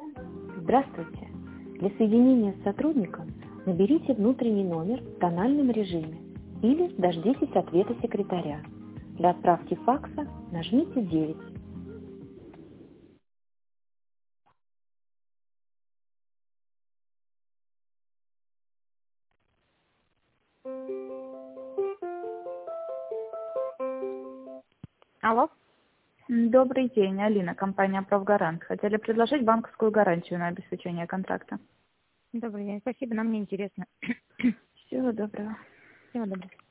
Здравствуйте. Для соединения с сотрудником наберите внутренний номер в тональном режиме или дождитесь ответа секретаря. Для отправки факса нажмите 9. Алло. Добрый день, Алина, компания «Профгарант». Хотели предложить банковскую гарантию на обеспечение контракта. Добрый день. Спасибо, нам не интересно. Всего доброго. Всего доброго.